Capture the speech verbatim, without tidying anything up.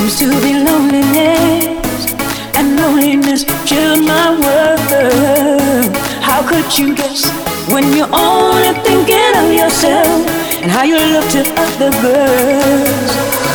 to be loneliness, and loneliness filled my world. How could you guess when you're only thinking of yourself and how you look to other girls?